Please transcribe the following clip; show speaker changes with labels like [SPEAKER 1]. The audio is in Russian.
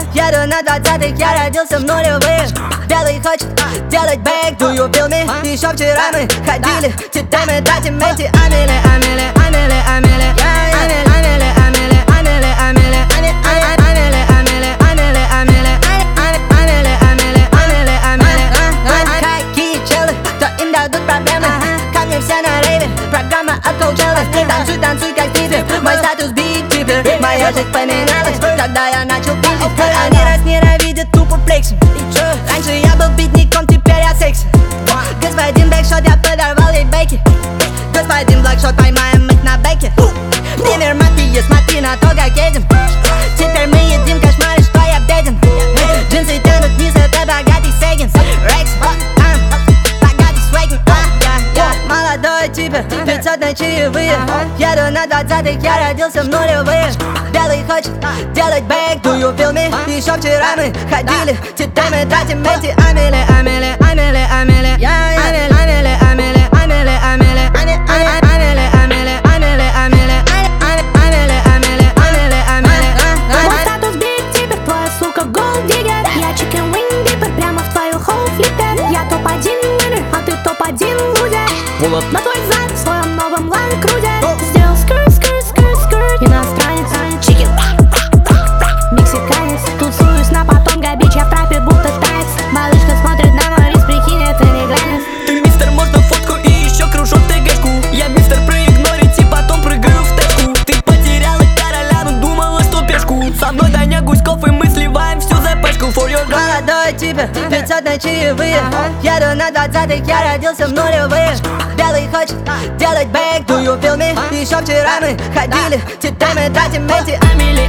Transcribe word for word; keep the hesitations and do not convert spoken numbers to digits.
[SPEAKER 1] Еду на двадцатых, я родился в нулевых. Белый хочет делать бэк, do you feel me? Еще вчера мы ходили, читаем и тратим эти амели, амели, амели, амели, амели, амели, амели, амели, амели, амели, амели, амели, амели, амели, амели, амели, амели. Какие челы, то им дадут проблемы. Ко мне все на рейве, программа от коучелы. Танцуй, танцуй, как стипер, мой статус бит-типер. Моя жизнь поменялась, когда я начал пиздить. Они раз ненавидят тупо флексим. Раньше я был битником, теперь я секси. Господин бэкшот, я подорвал ей бейки. Господин блэкшот, поймаем их на бэке. Пример мафии, смотри на то, как едем. Теперь мы едим кошмары, что я беден. Джинсы тянут вниз, это богатый Сеггинс. Рекс, богатый свегин. Молодой типа, пятьсот на чаевые. Еду на двадцатых, я родился в нулевых. Белый хочет делать бэк, do you feel me? Еще вчера мы ходили, теперь мы тратим эти амели, амели, амели, амели, амели, амели, амели, амели, амели, амели, амели, амели, амели, амели, амели, амели.
[SPEAKER 2] Мой статус бит-типер, твоя сука голд-диггер. Я чикен wing диппер, прямо в твою хоу флиппер. Я топ-один winner, а ты топ-один лузер. На твой зад в своем новом Land Cruiser. Сделал скр, скр, скр, скр. Иностранец, чикен, мексиканец. Тут суюсь на потом, габич, я в трапе будто танец. Малышка смотрит на мой рис, прикинь, это не глянец.
[SPEAKER 3] Ты мистер, можно фотку и еще кружок ТГшку. Я мистер, проигнорить и потом прыгаю в тэшку. Ты потеряла короля, но думала, что пешку. Со мной Даня Гуськов и мы сливаем всю зэпэшку for your girl.
[SPEAKER 1] Молодой типа, пятьсот на чаевые. Еду на двадцатых, я родился в нулевых. Белый хочет делать бэк, do you feel me? Еще вчера мы ходили, теперь мы тратим эти амели.